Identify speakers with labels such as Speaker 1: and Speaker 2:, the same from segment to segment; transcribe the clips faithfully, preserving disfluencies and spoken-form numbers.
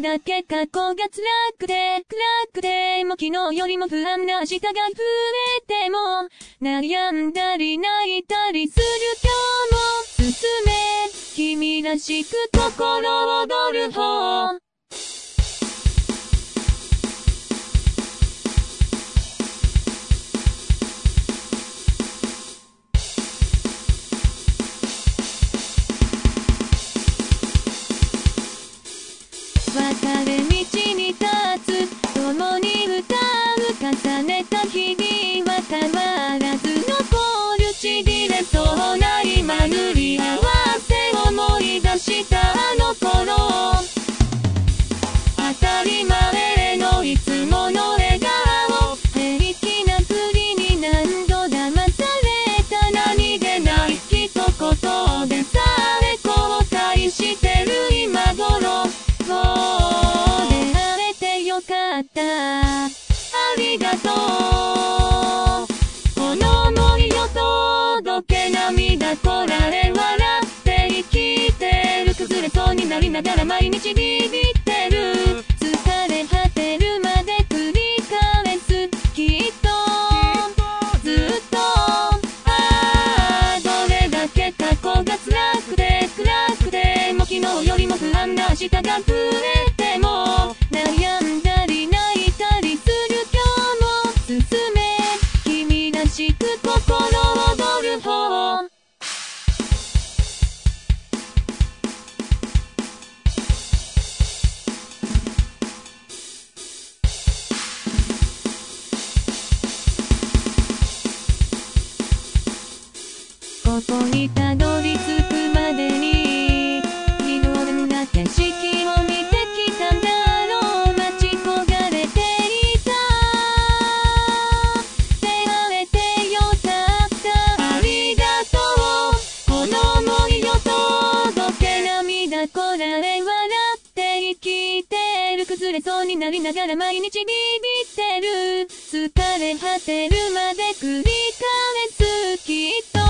Speaker 1: だけ過去が辛くて暗くても昨日よりも不安な明日が増えても悩んだり泣いたりする今日も進め君らしく心躍る方別れ道に立つ共に歌う重ねた日々は変わらず残るちぎれそうな今塗り合わせ思い出したあの頃当たり前のいつもの笑顔平気なふりに何度騙された何気ない一言でさえ後悔してる今頃そう出会えてよかったありがとうこの想いを届け涙こられ笑って生きてる崩れそうになりながら毎日ビビってる疲れ果てるまで繰り返すきっとずっとああどれだけ過去が辛くて暗くても昨日よりも不安な明日が増えても悩んだり泣いたりする今日も進め君らしく心躍る方ここにたどり着くまでにいろんな景色を見てきたんだろう待ち焦がれていた出会えてよかったありがとうこの想いを届け涙こられ笑って生きてる崩れそうになりながら毎日ビビってる疲れ果てるまで繰り返すきっと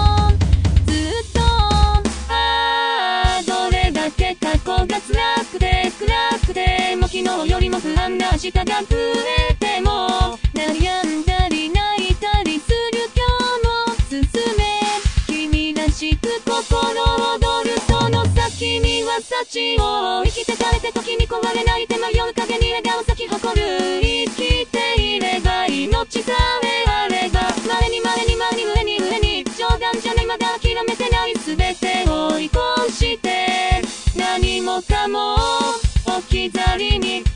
Speaker 1: 過去が辛くて暗くても昨日よりも不安な明日が増えても悩んだり泣いたりする今日も進め君らしく心躍るその先には幸を生きて枯れて時に壊れないて迷う影に笑顔咲き誇る生きていれば命さえあれば稀に稀に稀に上に上に冗談じゃないまだ諦めてない全てを追い越して何もかも置き去りに